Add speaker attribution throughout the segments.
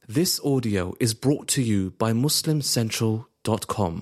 Speaker 1: This audio is brought to you by MuslimCentral.com.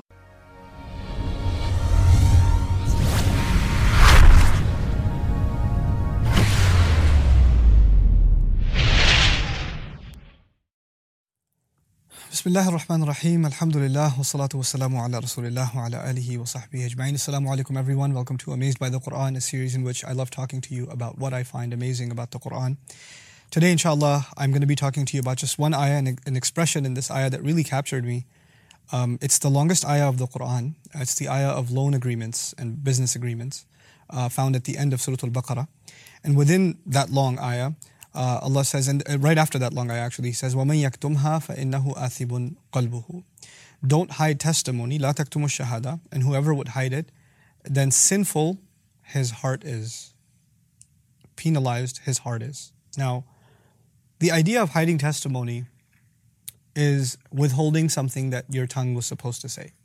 Speaker 2: Bismillah ar-Rahman ar-Rahim, alhamdulillah, wa salatu wa salamu ala rasulillah wa ala alihi wa sahbihi ajma'in. Assalamu alaikum everyone, welcome to Amazed by the Quran, a series in which I love talking to you about what I find amazing about the Quran. Today inshallah, I'm going to be talking to you about just one ayah, an expression in this ayah that really captured me. It's the longest ayah of the Quran. It's the ayah of loan agreements and business agreements, found at the end of Surah Al-Baqarah. And within that long ayah, Allah says, and right after that long ayah actually, He says, وَمَنْ يَكْتُمْهَا فَإِنَّهُ آثِبٌ قَلْبُهُ. Don't hide testimony, لَا تَكْتُمُ الشَّهَادَةِ, and whoever would hide it, then sinful his heart is. Penalized his heart is. Now, the idea of hiding testimony is withholding something that your tongue was supposed to say.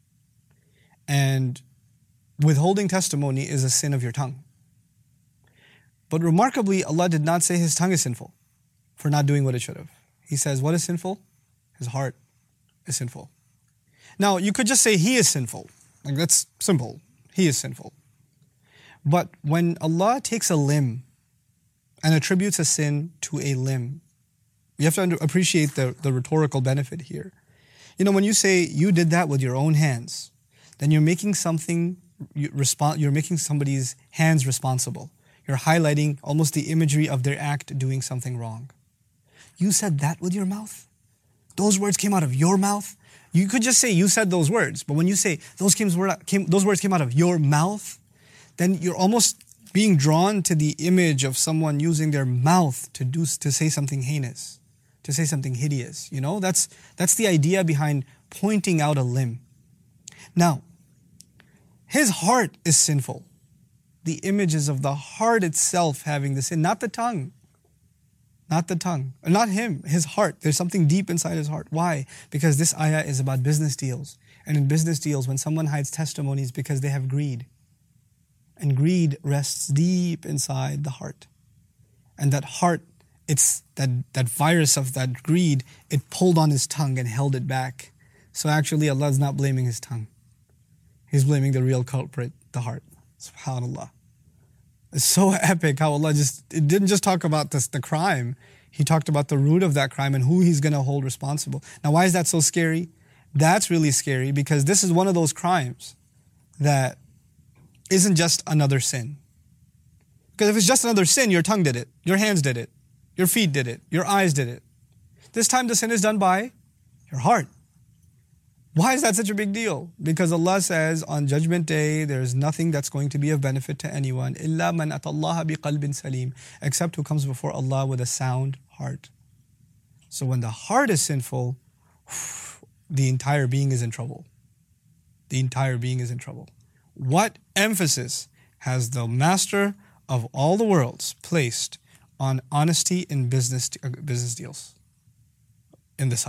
Speaker 2: And withholding testimony is a sin of your tongue. But remarkably, Allah did not say his tongue is sinful for not doing what it should have. He says, what is sinful? His heart is sinful. Now, you could just say he is sinful. Like, that's simple. He is sinful. But when Allah takes a limb and attributes a sin to a limb, you have to appreciate the rhetorical benefit here. You know, when you say you did that with your own hands, then you're making you're making somebody's hands responsible. You're highlighting almost the imagery of their act doing something wrong. You said that with your mouth? Those words came out of your mouth? You could just say you said those words, but when you say those words came out of your mouth, then you're almost being drawn to the image of someone using their mouth to say something heinous, to say something hideous. You know, that's the idea behind pointing out a limb. Now, his heart is sinful. The images of the heart itself having the sin, not the tongue. Not the tongue. Not him, his heart. There's something deep inside his heart. Why? Because this ayah is about business deals. And in business deals, when someone hides testimonies because they have greed. And greed rests deep inside the heart. And that heart, it's that virus of that greed, it pulled on his tongue and held it back. So actually Allah is not blaming his tongue. He's blaming the real culprit, the heart. SubhanAllah. It's so epic how Allah it didn't just talk about the crime. He talked about the root of that crime and who He's going to hold responsible. Now, why is that so scary? That's really scary because this is one of those crimes that isn't just another sin. Because if it's just another sin, your tongue did it, your hands did it, your feet did it, your eyes did it. This time the sin is done by your heart. Why is that such a big deal? Because Allah says on Judgment Day, there is nothing that's going to be of benefit to anyone. إِلَّا مَنْ أَتَى اللَّهَ بِقَلْبٍ سَلِيمٍ, except who comes before Allah with a sound heart. So when the heart is sinful, the entire being is in trouble. The entire being is in trouble. What emphasis has the master of all the worlds placed on honesty in business deals in this ayah?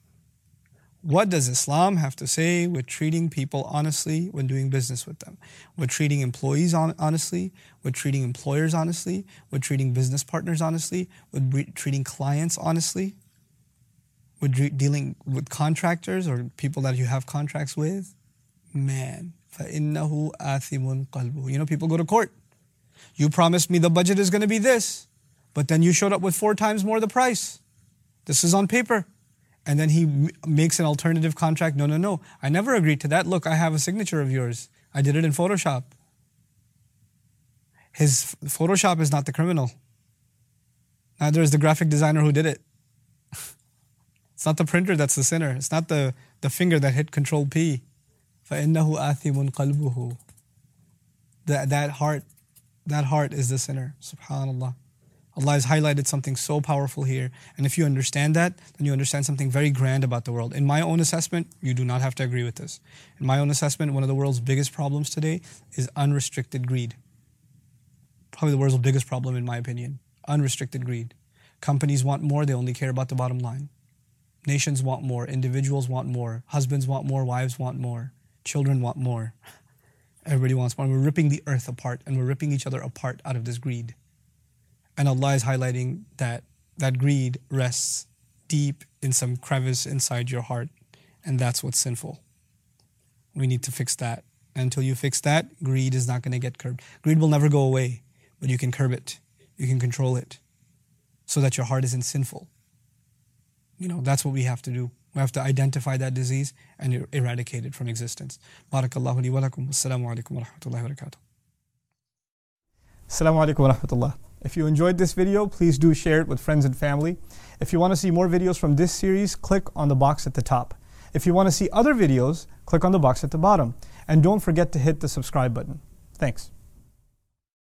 Speaker 2: What does Islam have to say with treating people honestly when doing business with them? With treating employees honestly? With treating employers honestly? With treating business partners honestly? With treating clients honestly? With dealing with contractors or people that you have contracts with? Man, فَإِنَّهُ آثِمٌ قَلْبُهُ. You know, people go to court. You promised me the budget is going to be this, but then you showed up with 4 times more the price. This is on paper. And then he makes an alternative contract. No. I never agreed to that. Look, I have a signature of yours. I did it in Photoshop. His Photoshop is not the criminal. Neither is the graphic designer who did it. It's not the printer that's the sinner. It's not the finger that hit Control P. فَإِنَّهُ آثِمٌ قَلْبُهُ. That heart is the sinner. SubhanAllah. Allah has highlighted something so powerful here. And if you understand that, then you understand something very grand about the world. In my own assessment, you do not have to agree with this. In my own assessment, one of the world's biggest problems today is unrestricted greed. Probably the world's biggest problem in my opinion. Unrestricted greed. Companies want more, they only care about the bottom line. Nations want more, individuals want more, husbands want more, wives want more, children want more. Everybody wants more. We're ripping the earth apart and we're ripping each other apart out of this greed. And Allah is highlighting that greed rests deep in some crevice inside your heart, and that's what's sinful. We need to fix that. And until you fix that, greed is not going to get curbed. Greed will never go away, but you can curb it. You can control it so that your heart isn't sinful. That's what we have to do. We have to identify that disease and eradicate it from existence. Barakallahu li wa lakum. Assalamu alaikum wa rahmatullahi wa barakatuh. Assalamu alaikum wa rahmatullah. If you enjoyed this video, please do share it with friends and family. If you want to see more videos from this series, click on the box at the top. If you want to see other videos, click on the box at the bottom. And don't forget to hit the subscribe button. Thanks.